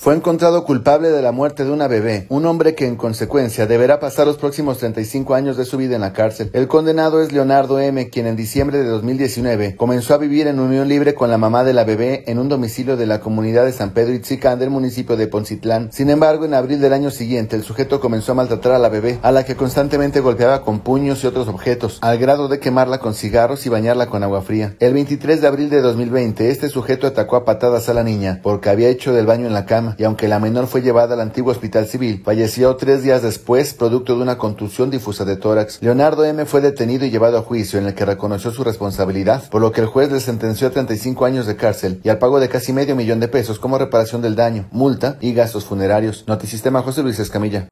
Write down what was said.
Fue encontrado culpable de la muerte de una bebé, un hombre que en consecuencia deberá pasar los próximos 35 años de su vida en la cárcel. El condenado es Leonardo M., quien en diciembre de 2019 comenzó a vivir en unión libre con la mamá de la bebé en un domicilio de la comunidad de San Pedro Itzicán del municipio de Poncitlán. Sin embargo, en abril del año siguiente, el sujeto comenzó a maltratar a la bebé, a la que constantemente golpeaba con puños y otros objetos, al grado de quemarla con cigarros y bañarla con agua fría. El 23 de abril de 2020, este sujeto atacó a patadas a la niña porque había hecho del baño en la cama, y aunque la menor fue llevada al antiguo hospital civil, falleció 3 días después producto de una contusión difusa de tórax. Leonardo M. fue detenido y llevado a juicio, en el que reconoció su responsabilidad, por lo que el juez le sentenció a 35 años de cárcel y al pago de casi $500,000 como reparación del daño, multa y gastos funerarios. Notisistema, José Luis Escamilla.